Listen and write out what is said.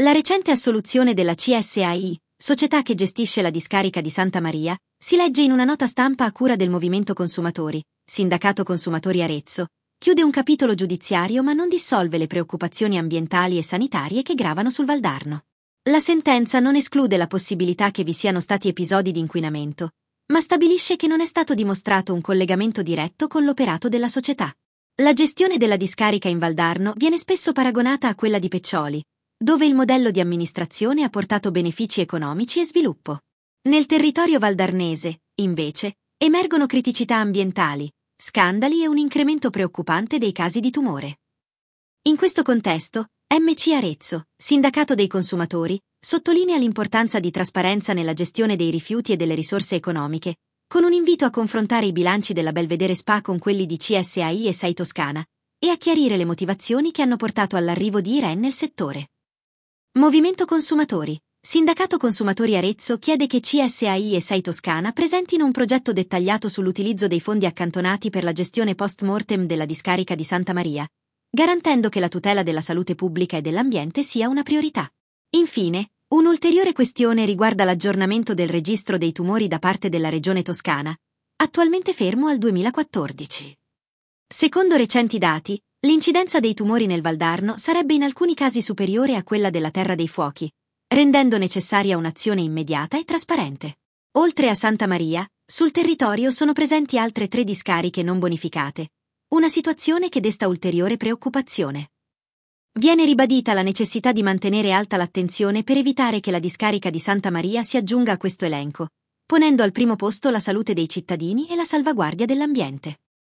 La recente assoluzione della CSAI, società che gestisce la discarica di Santa Maria, si legge in una nota stampa a cura del Movimento Consumatori, Sindacato Consumatori Arezzo, chiude un capitolo giudiziario ma non dissolve le preoccupazioni ambientali e sanitarie che gravano sul Valdarno. La sentenza non esclude la possibilità che vi siano stati episodi di inquinamento, ma stabilisce che non è stato dimostrato un collegamento diretto con l'operato della società. La gestione della discarica in Valdarno viene spesso paragonata a quella di Peccioli, dove il modello di amministrazione ha portato benefici economici e sviluppo. Nel territorio valdarnese, invece, emergono criticità ambientali, scandali e un incremento preoccupante dei casi di tumore. In questo contesto, MC Arezzo, Sindacato dei Consumatori, sottolinea l'importanza di trasparenza nella gestione dei rifiuti e delle risorse economiche, con un invito a confrontare i bilanci della Belvedere SpA con quelli di CSAI e SAI Toscana, e a chiarire le motivazioni che hanno portato all'arrivo di Iren nel settore. Movimento Consumatori. Sindacato Consumatori Arezzo chiede che CSAI e SAI Toscana presentino un progetto dettagliato sull'utilizzo dei fondi accantonati per la gestione post-mortem della discarica di Santa Maria, garantendo che la tutela della salute pubblica e dell'ambiente sia una priorità. Infine, un'ulteriore questione riguarda l'aggiornamento del registro dei tumori da parte della Regione Toscana, attualmente fermo al 2014. Secondo recenti dati, l'incidenza dei tumori nel Valdarno sarebbe in alcuni casi superiore a quella della Terra dei Fuochi, rendendo necessaria un'azione immediata e trasparente. Oltre a Santa Maria, sul territorio sono presenti altre 3 discariche non bonificate, una situazione che desta ulteriore preoccupazione. Viene ribadita la necessità di mantenere alta l'attenzione per evitare che la discarica di Santa Maria si aggiunga a questo elenco, ponendo al primo posto la salute dei cittadini e la salvaguardia dell'ambiente.